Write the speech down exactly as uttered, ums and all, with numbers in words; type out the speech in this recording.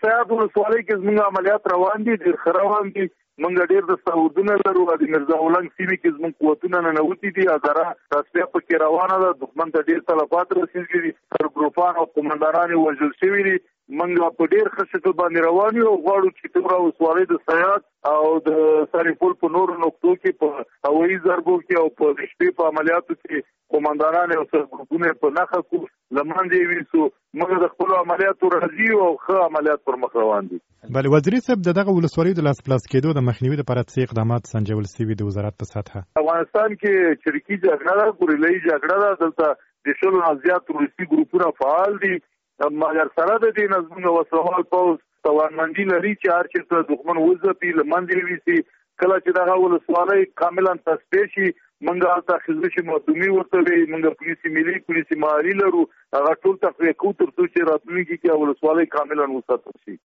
سیاد ولسوالۍ کې زموږ عملیات روان دي، ډېر ښه روان دي. موږ ډېر د سعودونه لرو، د میرزا غلام سیمې کې زموږ قوتونه ننوتي دي، اداره تصفیه پکې روانه ده. دښمن ته ډېر تلفات رسېږي دي، سرګروپان او قومندانان یې وژل شوي دي. موږ په ډېر ښه شکل باندې روان یو، غواړو چې ټوله ولسوالۍ د سیاد او د سرپل په نورو نقطو کې په هوایي ضربو کې او په د شپې په عملیاتو کې قومندانان او سرګروپونه په نښه کړو، له منځه یې ویسو. موږ د خپلو عملیاتو راضي او ښه عملیات پر مخ روان دي. بله وزیري صاحب، د دغه ولسوالیو د لاسپلاس کېدو د مخنیوي لپاره څه اقدامات سنجول سوي د وزارت په سطحه؟ افغانستان کې چریکي جګړه ده، ګوریلایي جګړه ده. دلته د شلو نه زیات روسي ګروپونه فعال دي، مګر سره د دې نه زموږ وسلوال پوځ توانمندي لري چې هر چېرته دښمن وځپي، له منځه یې ویسي. کله چې دغه ولسوالۍ کاملا تصفیه شي، موږ هلته خزرشي مردمي ورته وي، موږ پولیسي ملي پولیسي محلي لرو، هغه ټول تقویه کوو تر څو چې راتلونکي کې ولسوالۍ کاملا وساتل شي.